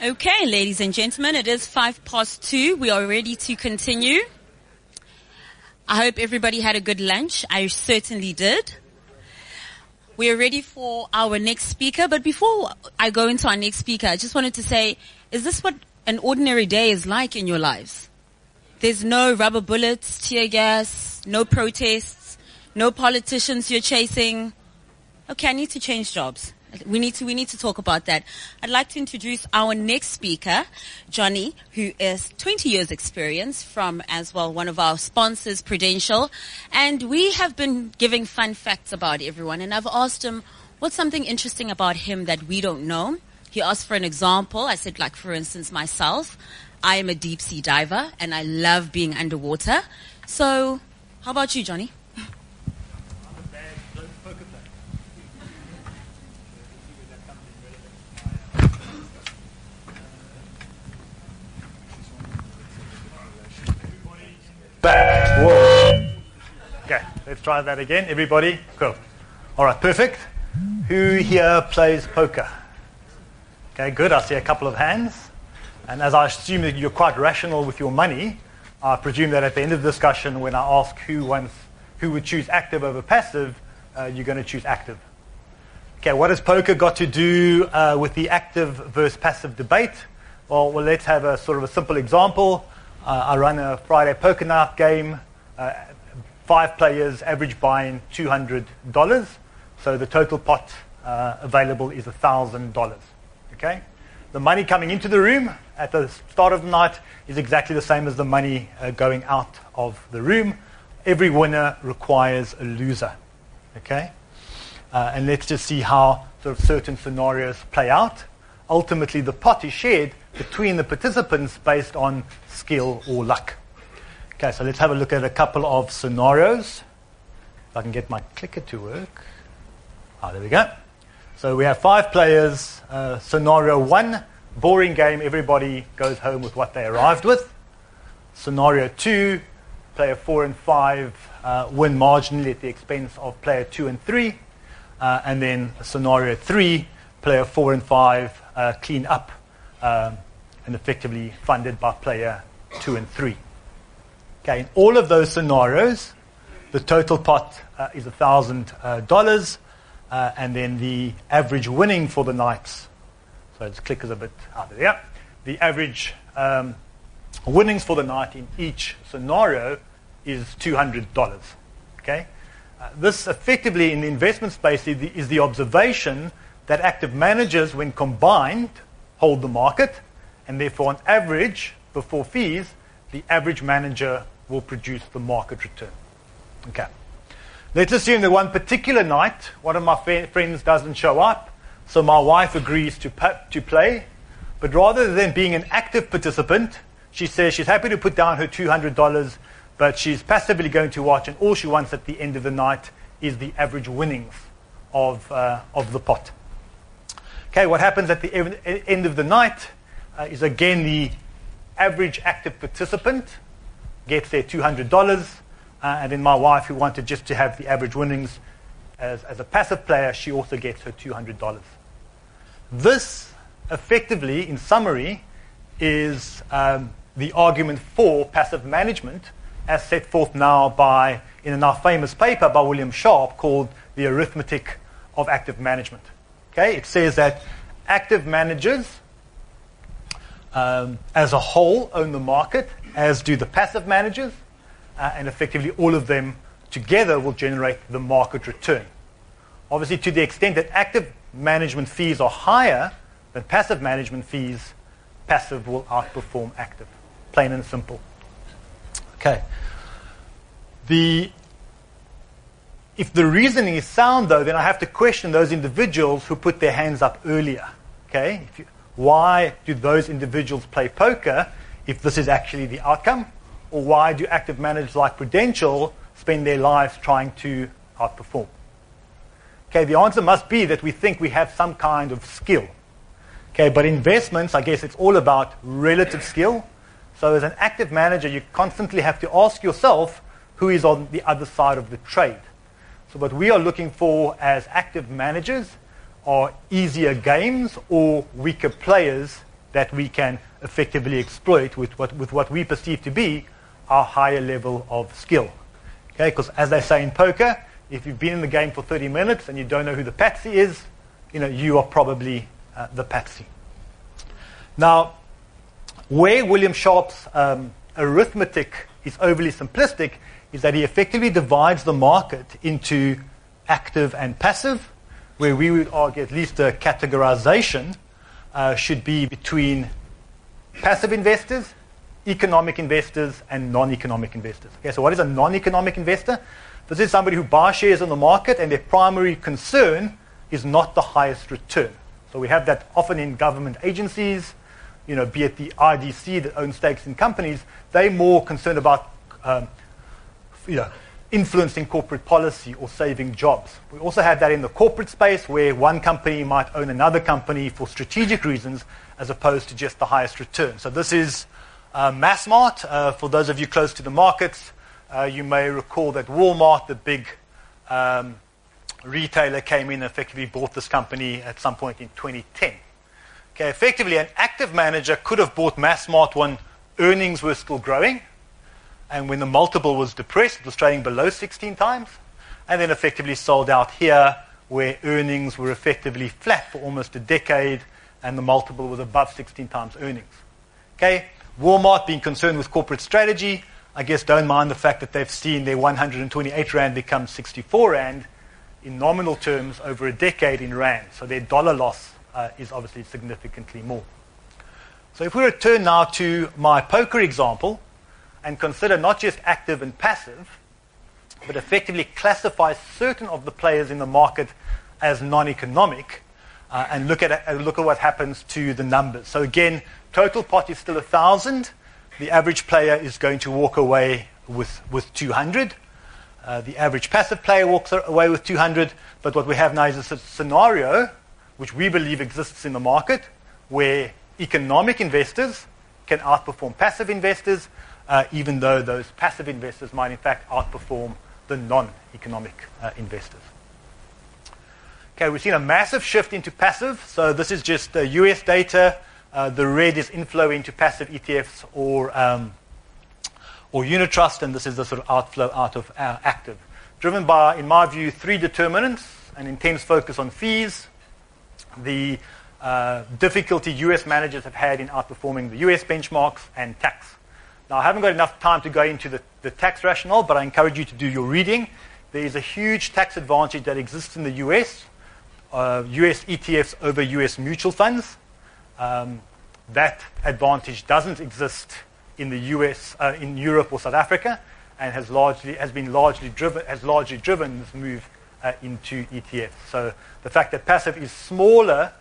Okay, ladies and gentlemen, it is 2:05. We are ready to continue. I hope everybody had a good lunch. I certainly did. We are ready for our next speaker, but before I go into our next speaker, I just wanted to say, is this what an ordinary day is like in your lives? There's no rubber bullets, tear gas, no protests, no politicians you're chasing. Okay, I need to change jobs. We need to talk about that. I'd like to introduce our next speaker, Johnny, who is 20 years experience from as well one of our sponsors, Prudential. And we have been giving fun facts about everyone. And I've asked him, what's something interesting about him that we don't know? He asked for an example. I said, like, for instance, myself, I am a deep sea diver and I love being underwater. So how about you, Johnny? Whoa. Okay, let's try that again. Everybody, go. All right, perfect. Who here plays poker? Okay, good. I see a couple of hands. And as I assume that you're quite rational with your money, I presume that at the end of the discussion, when I ask who would choose active over passive, you're going to choose active. Okay, what has poker got to do with the active versus passive debate? Well, let's have a sort of a simple example. I run a Friday poker night game, 5 players, average buy-in $200. So the total pot available is $1,000. Okay? The money coming into the room at the start of the night is exactly the same as the money going out of the room. Every winner requires a loser. Okay? And let's just see how sort of certain scenarios play out. Ultimately, the pot is shared between the participants based on skill or luck. Okay, so let's have a look at a couple of scenarios. If I can get my clicker to work. There we go. So we have 5 players. Scenario 1, boring game. Everybody goes home with what they arrived with. Scenario 2, player 4 and 5 win marginally at the expense of player 2 and 3. And then scenario 3, player 4 and 5 clean up and effectively funded by player 2 and 3. Okay, in all of those scenarios, the total pot is $1,000, and then the average winning for the nights. So this clicker's a bit out of there. The average winnings for the night in each scenario is $200. Okay, this effectively in the investment space is the observation that active managers, when combined, hold the market, and therefore, on average, before fees, the average manager will produce the market return. Okay. Let's assume that one particular night, one of my friends doesn't show up, so my wife agrees to play, but rather than being an active participant, she says she's happy to put down her $200, but she's passively going to watch, and all she wants at the end of the night is the average winnings of the pot. Okay, what happens at the end of the night is, again, the average active participant gets their $200, and then my wife, who wanted just to have the average winnings as a passive player, she also gets her $200. This, effectively, in summary, is the argument for passive management, as set forth now in a now famous paper by William Sharpe called The Arithmetic of Active Management. Okay, it says that active managers as a whole own the market, as do the passive managers, and effectively all of them together will generate the market return. Obviously, to the extent that active management fees are higher than passive management fees, passive will outperform active, plain and simple. Okay. If the reasoning is sound, though, then I have to question those individuals who put their hands up earlier. Okay? Why do those individuals play poker if this is actually the outcome? Or why do active managers like Prudential spend their lives trying to outperform? Okay, the answer must be that we think we have some kind of skill. Okay, but investments, I guess it's all about relative skill. So as an active manager, you constantly have to ask yourself who is on the other side of the trade. So what we are looking for as active managers are easier games or weaker players that we can effectively exploit with what we perceive to be our higher level of skill. Okay, because as they say in poker, if you've been in the game for 30 minutes and you don't know who the patsy is, you are probably the patsy. Now, where William Sharpe's arithmetic is overly simplistic is that he effectively divides the market into active and passive, where we would argue at least a categorization should be between passive investors, economic investors, and non-economic investors. Okay, so what is a non-economic investor? This is somebody who buys shares in the market and their primary concern is not the highest return. So we have that often in government agencies, be it the IDC that owns stakes in companies. They're more concerned about influencing corporate policy or saving jobs. We also have that in the corporate space where one company might own another company for strategic reasons as opposed to just the highest return. So this is Massmart. For those of you close to the markets, you may recall that Walmart, the big retailer, came in and effectively bought this company at some point in 2010. Okay, effectively, an active manager could have bought Massmart when earnings were still growing, and when the multiple was depressed, it was trading below 16 times, and then effectively sold out here, where earnings were effectively flat for almost a decade, and the multiple was above 16 times earnings. Okay, Walmart, being concerned with corporate strategy, I guess don't mind the fact that they've seen their 128 Rand become 64 Rand in nominal terms over a decade in Rand. So their dollar loss is obviously significantly more. So if we return now to my poker example and consider not just active and passive, but effectively classify certain of the players in the market as non-economic, and look at what happens to the numbers. So again, total pot is still 1,000. The average player is going to walk away with 200. The average passive player walks away with 200. But what we have now is a scenario which we believe exists in the market where economic investors can outperform passive investors, even though those passive investors might in fact outperform the non-economic investors. Okay, we've seen a massive shift into passive. So this is just US data. The red is inflow into passive ETFs or unit trust, and this is the sort of outflow out of active. Driven by, in my view, three determinants: an intense focus on fees, the difficulty US managers have had in outperforming the US benchmarks, and tax. Now, I haven't got enough time to go into the tax rationale, but I encourage you to do your reading. There is a huge tax advantage that exists in the US ETFs over US mutual funds. That advantage doesn't exist in the US, in Europe or South Africa, and has largely driven this move into ETFs. So the fact that passive is smaller,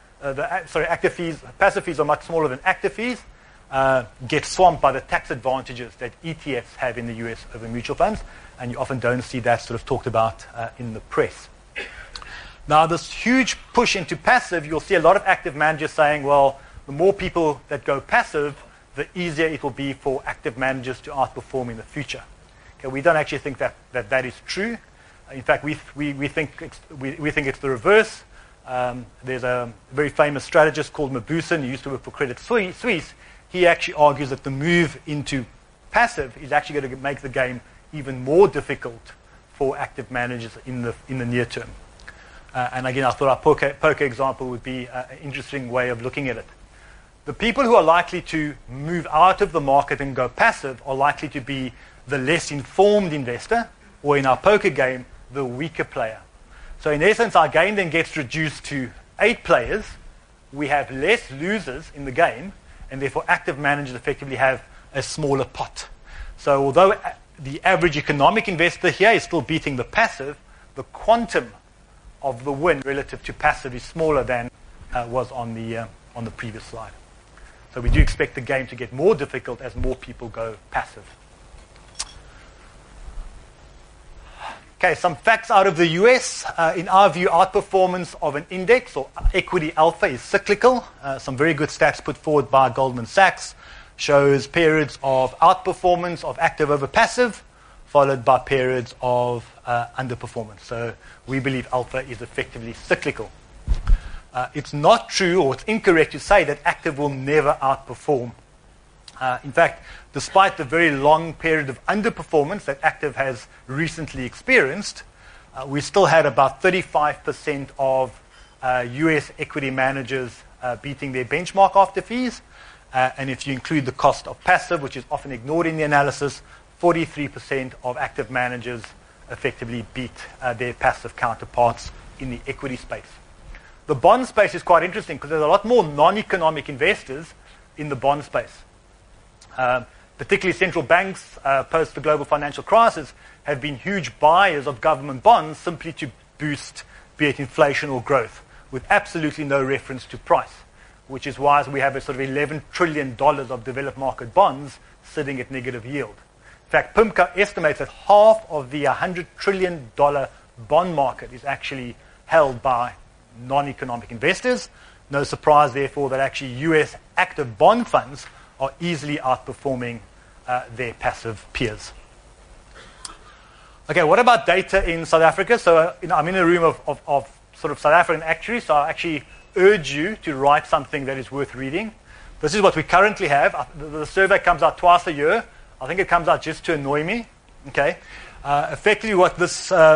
passive fees are much smaller than active fees, get swamped by the tax advantages that ETFs have in the US over mutual funds, and you often don't see that sort of talked about in the press. Now, this huge push into passive, you'll see a lot of active managers saying, well, the more people that go passive, the easier it will be for active managers to outperform in the future. Okay, we don't actually think that is true. In fact, we think it's the reverse. There's a very famous strategist called Mabusin, who used to work for Credit Suisse. He actually argues that the move into passive is actually going to make the game even more difficult for active managers in the near term. And again, I thought our poker example would be an interesting way of looking at it. The people who are likely to move out of the market and go passive are likely to be the less informed investor, or in our poker game, the weaker player. So in essence, our game then gets reduced to 8 players. We have less losers in the game, and therefore active managers effectively have a smaller pot. So although the average economic investor here is still beating the passive, the quantum of the win relative to passive is smaller than was on the previous slide. So we do expect the game to get more difficult as more people go passive. Okay, some facts out of the US. In our view, outperformance of an index or equity alpha is cyclical. Some very good stats put forward by Goldman Sachs shows periods of outperformance of active over passive, followed by periods of underperformance. So we believe alpha is effectively cyclical. It's not true, or it's incorrect to say that active will never outperform. In fact, despite the very long period of underperformance that active has recently experienced, we still had about 35% of US equity managers beating their benchmark after fees. And if you include the cost of passive, which is often ignored in the analysis, 43% of active managers effectively beat their passive counterparts in the equity space. The bond space is quite interesting because there's a lot more non-economic investors in the bond space. Particularly central banks, post the global financial crisis, have been huge buyers of government bonds simply to boost, be it inflation or growth, with absolutely no reference to price, which is why we have a sort of $11 trillion of developed market bonds sitting at negative yield. In fact, PIMCO estimates that half of the $100 trillion bond market is actually held by non-economic investors. No surprise, therefore, that actually US active bond funds are easily outperforming their passive peers. Okay, what about data in South Africa? So I'm in a room of sort of South African actuaries, so I actually urge you to write something that is worth reading. This is what we currently have. The survey comes out twice a year. I think it comes out just to annoy me. Okay. Effectively, what this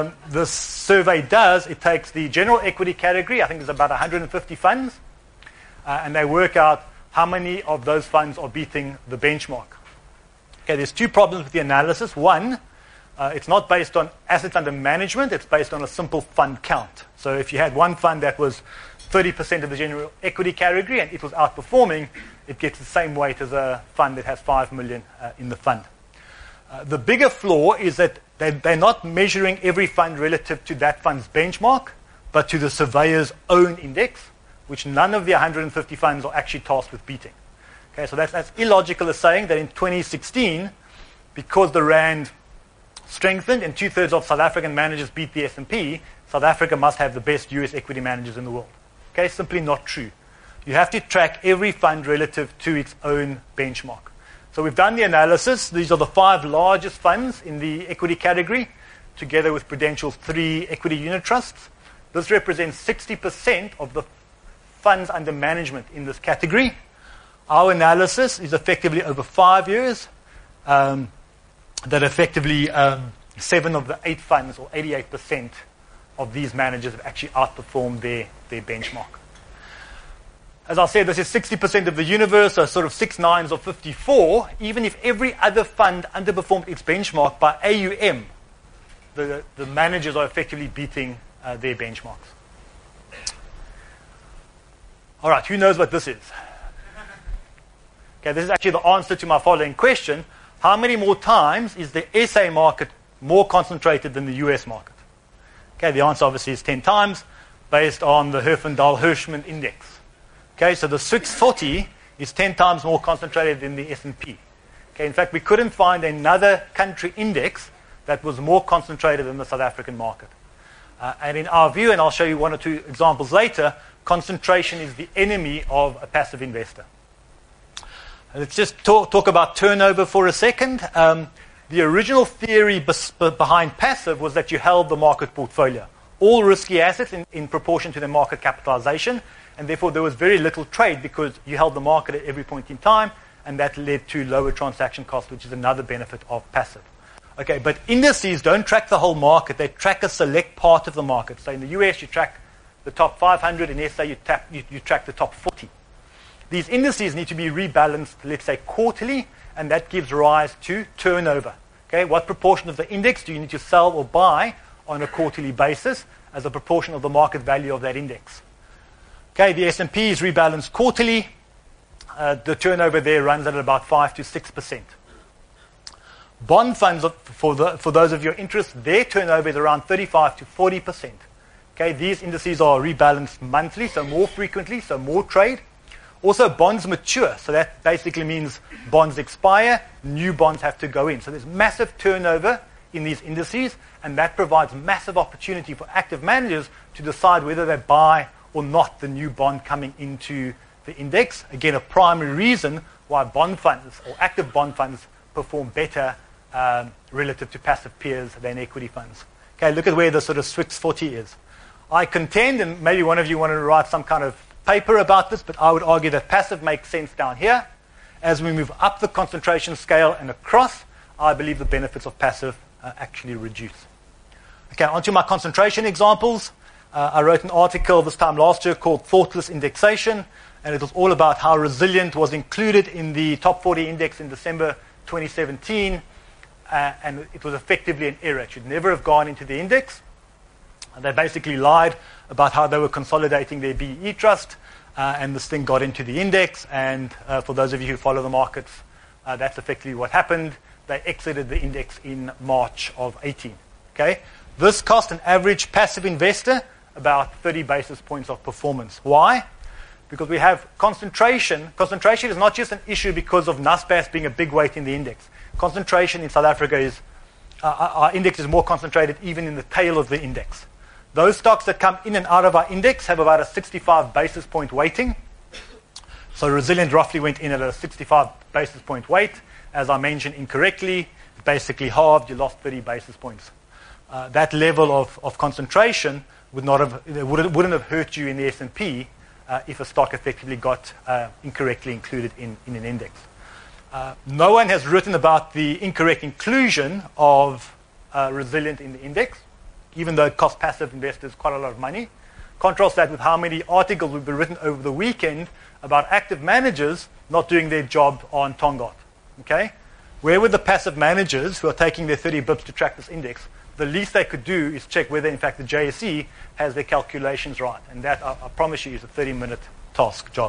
survey does, it takes the general equity category. I think there's about 150 funds, and they work out how many of those funds are beating the benchmark. Okay, there's two problems with the analysis. One, it's not based on assets under management. It's based on a simple fund count. So if you had one fund that was 30% of the general equity category and it was outperforming, it gets the same weight as a fund that has 5 million in the fund. The bigger flaw is that they're not measuring every fund relative to that fund's benchmark, but to the surveyor's own index, which none of the 150 funds are actually tasked with beating. Okay, so that's illogical as saying that in 2016, because the Rand strengthened and 2/3 of South African managers beat the S&P, South Africa must have the best US equity managers in the world. Okay, simply not true. You have to track every fund relative to its own benchmark. So we've done the analysis. These are the 5 largest funds in the equity category, together with Prudential's 3 equity unit trusts. This represents 60% of the funds under management in this category. Our analysis is effectively over 5 years, that effectively 7 of the 8 funds, or 88% of these managers, have actually outperformed their benchmark. As I said, this is 60% of the universe, so sort of 6 nines of 54. Even if every other fund underperformed its benchmark by AUM, the managers are effectively beating their benchmarks. All right, who knows what this is? Okay, this is actually the answer to my following question. How many more times is the SA market more concentrated than the US market? Okay, the answer obviously is 10 times, based on the Herfindahl-Hirschman index. Okay, so the 640 is 10 times more concentrated than the S&P. Okay, in fact, we couldn't find another country index that was more concentrated than the South African market. And in our view, and I'll show you 1 or 2 examples later, concentration is the enemy of a passive investor. Let's just talk about turnover for a second. The original theory behind passive was that you held the market portfolio, all risky assets in proportion to the market capitalization, and therefore there was very little trade because you held the market at every point in time, and that led to lower transaction costs, which is another benefit of passive. Okay, but indices don't track the whole market. They track a select part of the market. So in the US, you track the top 500. In SA, you track the top 40. These indices need to be rebalanced, let's say, quarterly, and that gives rise to turnover. Okay, what proportion of the index do you need to sell or buy on a quarterly basis as a proportion of the market value of that index? Okay, the S&P is rebalanced quarterly. The turnover there runs at about 5 to 6%. Bond funds, for those of your interest, their turnover is around 35 to 40%. Okay, these indices are rebalanced monthly, so more frequently, so more trade. Also, bonds mature, so that basically means bonds expire, new bonds have to go in. So there's massive turnover in these indices, and that provides massive opportunity for active managers to decide whether they buy or not the new bond coming into the index. Again, a primary reason why bond funds or active bond funds perform better relative to passive peers than equity funds. Okay, look at where the sort of 640 is. I contend, and maybe one of you want to write some kind of paper about this, but I would argue that passive makes sense down here. As we move up the concentration scale and across, I believe the benefits of passive actually reduce. Okay, onto my concentration examples. I wrote an article this time last year called Thoughtless Indexation, and it was all about how Resilient was included in the top 40 index in December 2017, and it was effectively an error. It should never have gone into the index. And they basically lied about how they were consolidating their BE trust, and this thing got into the index, and for those of you who follow the markets, that's effectively what happened. They exited the index in March of 18. Okay? This cost an average passive investor about 30 basis points of performance. Why? Because we have concentration. Concentration is not just an issue because of Naspers being a big weight in the index. Concentration in South Africa is, our index is more concentrated even in the tail of the index. Those stocks that come in and out of our index have about a 65 basis point weighting. So Resilient roughly went in at a 65 basis point weight. As I mentioned incorrectly, basically halved, you lost 30 basis points. That level of concentration wouldn't have hurt you in the S&P if a stock effectively got incorrectly included in an index. No one has written about the incorrect inclusion of Resilient in the index, even though it cost passive investors quite a lot of money. Contrast that with how many articles will be written over the weekend about active managers not doing their job on Tongaat. Okay? Where were the passive managers who are taking their 30 bips to track this index? The least they could do is check whether, in fact, the JSE has their calculations right. And that, I promise you, is a 30-minute task job.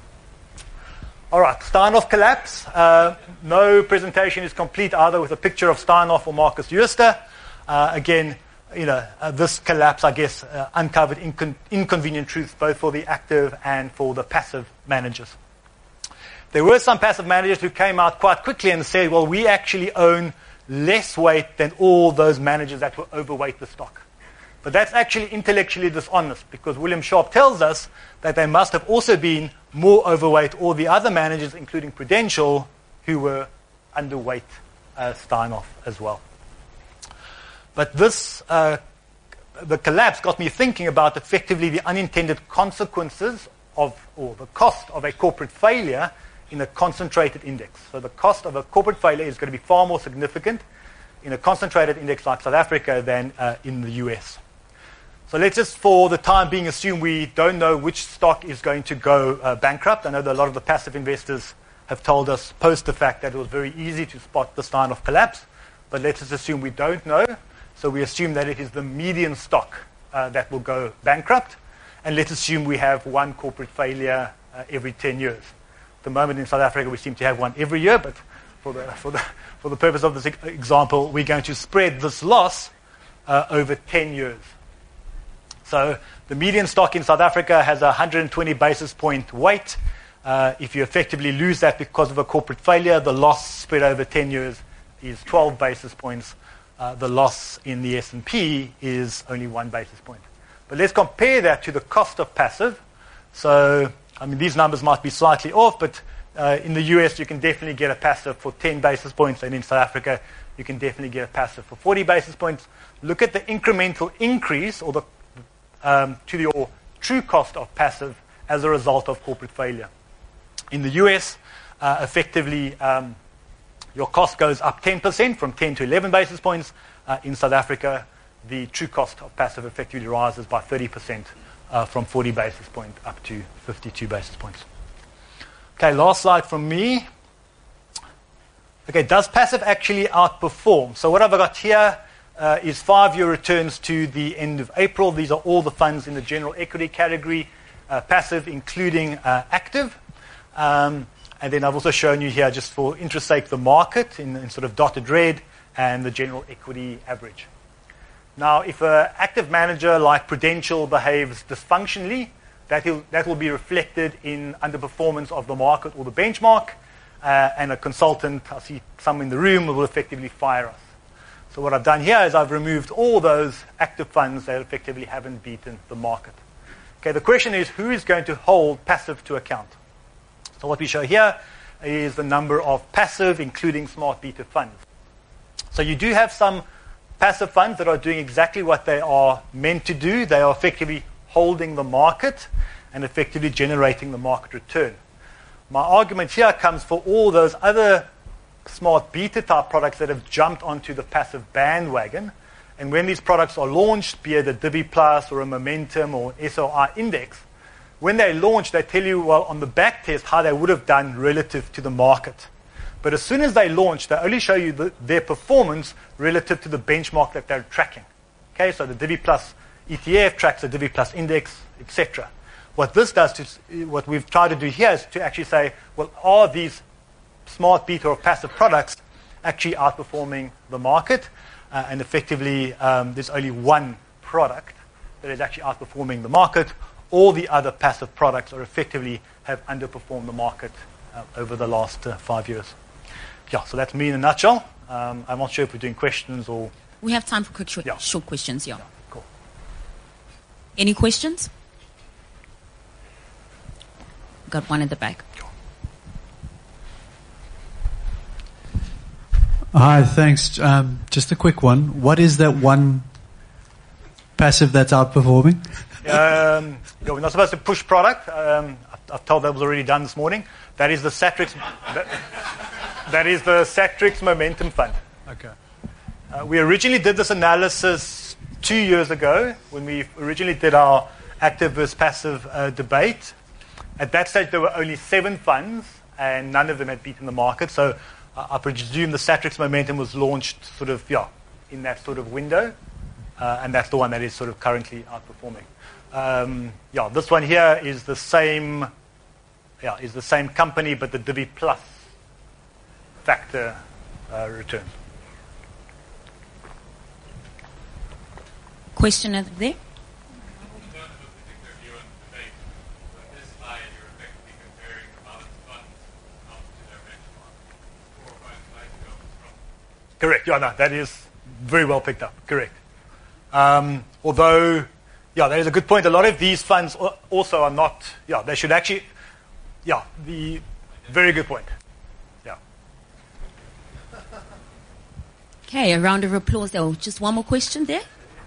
All right, Steinhoff collapse. No presentation is complete either with a picture of Steinhoff or Marcus Jooste. Again, this collapse, I guess, uncovered inconvenient truths both for the active and for the passive managers. There were some passive managers who came out quite quickly and said, well, we actually own less weight than all those managers that were overweight the stock. But that's actually intellectually dishonest, because William Sharp tells us that they must have also been more overweight all the other managers, including Prudential, who were underweight Steinhoff as well. But this, the collapse got me thinking about effectively the unintended consequences or the cost of a corporate failure in a concentrated index. So the cost of a corporate failure is going to be far more significant in a concentrated index like South Africa than in the US. So let's just, for the time being, assume we don't know which stock is going to go bankrupt. I know that a lot of the passive investors have told us post the fact that it was very easy to spot the sign of collapse. But let's just assume we don't know. So we assume that it is the median stock that will go bankrupt. And let's assume we have one corporate failure every 10 years. At the moment in South Africa, we seem to have one every year. But for the purpose of this example, we're going to spread this loss over 10 years. So the median stock in South Africa has a 120 basis point weight. If you effectively lose that because of a corporate failure, the loss spread over 10 years is 12 basis points. The loss in the S&P is only 1 basis point. But let's compare that to the cost of passive. So, I mean, these numbers might be slightly off, but in the US, you can definitely get a passive for 10 basis points, and in South Africa, you can definitely get a passive for 40 basis points. Look at the incremental increase or to your true cost of passive as a result of corporate failure. In the US, effectively, your cost goes up 10% from 10 to 11 basis points. In South Africa, the true cost of passive effectively rises by 30% from 40 basis points up to 52 basis points. Okay, last slide from me. Okay, does passive actually outperform? So what I've got here is 5-year returns to the end of April. These are all the funds in the general equity category, passive including active. And then I've also shown you here, just for interest sake, the market in sort of dotted red and the general equity average. Now, if an active manager like Prudential behaves dysfunctionally, that will be reflected in underperformance of the market or the benchmark, and a consultant, I see some in the room, will effectively fire us. So what I've done here is I've removed all those active funds that effectively haven't beaten the market. Okay, the question is, who is going to hold passive to account? So what we show here is the number of passive, including smart beta funds. So you do have some passive funds that are doing exactly what they are meant to do. They are effectively holding the market and effectively generating the market return. My argument here comes for all those other smart beta type products that have jumped onto the passive bandwagon. And when these products are launched, be it a Divi Plus or a Momentum or an SOI index, when they launch, they tell you, well, on the back test, how they would have done relative to the market. But as soon as they launch, they only show you their performance relative to the benchmark that they're tracking. Okay, so the Divi Plus ETF tracks the Divi Plus index, etc. What this does, what we've tried to do here is to actually say, well, are these smart beta or passive products actually outperforming the market? And effectively, there's only one product that is actually outperforming the market. All the other passive products are effectively have underperformed the market over the last 5 years. Yeah, so that's me in a nutshell. I'm not sure if we're doing questions or... We have time for quick, short questions, yeah. Cool. Any questions? Got one at the back. Hi, thanks. Just a quick one. What is that one passive that's outperforming? We're not supposed to push product. I've told that was already done this morning. That is the Satrix. That is the Satrix Momentum Fund. Okay. We originally did this analysis 2 years ago when we originally did our active versus passive debate. At that stage, there were only 7 funds, and none of them had beaten the market. So I presume the Satrix Momentum was launched sort of, in that sort of window, and that's the one that is sort of currently outperforming. This one here is the same company, but the Divi Plus factor returns. Question over there. Correct. Yeah, no, that is very well picked up. Correct. Although, that is a good point. A lot of these funds also are not. They should actually. The very good point. Yeah. Okay, a round of applause there. Just one more question there.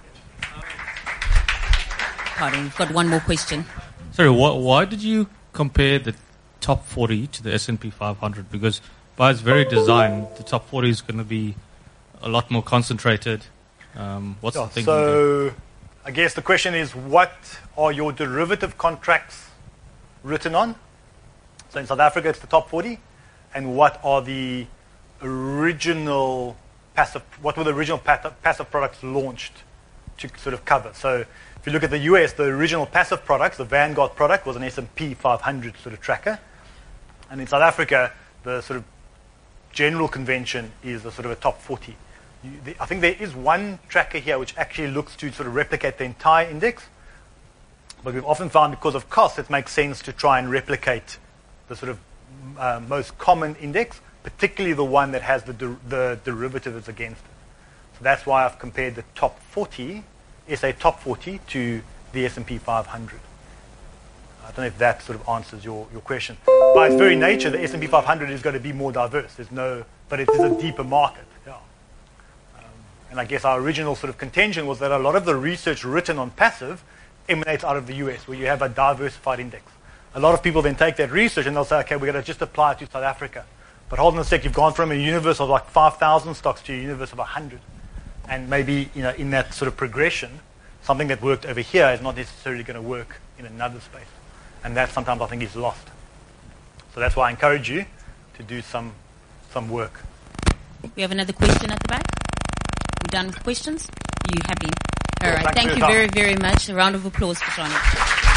Pardon, we've got one more question. Sorry, why did you compare the top 40 to the S&P 500? Because by its very design, the top 40 is going to be a lot more concentrated. What's the thinking there? I guess the question is, what are your derivative contracts written on? So in South Africa, it's the top 40. And what are the original passive products launched to sort of cover? So if you look at the US, the original passive products, the Vanguard product was an S&P 500 sort of tracker. And in South Africa, the sort of general convention is a sort of a top 40. I think there is one tracker here which actually looks to sort of replicate the entire index. But we've often found because of cost, it makes sense to try and replicate the sort of most common index, particularly the one that has the derivatives against it. So that's why I've compared the top 40, SA top 40, to the S&P 500. I don't know if that sort of answers your question. By its very nature, the S&P 500 is going to be more diverse. But it is a deeper market. Yeah. And I guess our original sort of contention was that a lot of the research written on passive emanates out of the US, where you have a diversified index. A lot of people then take that research and they'll say, okay, we're going to just apply it to South Africa. But hold on a sec, you've gone from a universe of like 5,000 stocks to a universe of 100. And maybe, in that sort of progression, something that worked over here is not necessarily going to work in another space. And that sometimes I think is lost. So that's why I encourage you to do some work. We have another question at the back. We're done with questions? Are you happy? All right. Thanks Thank you very, very much. A round of applause for Johnny.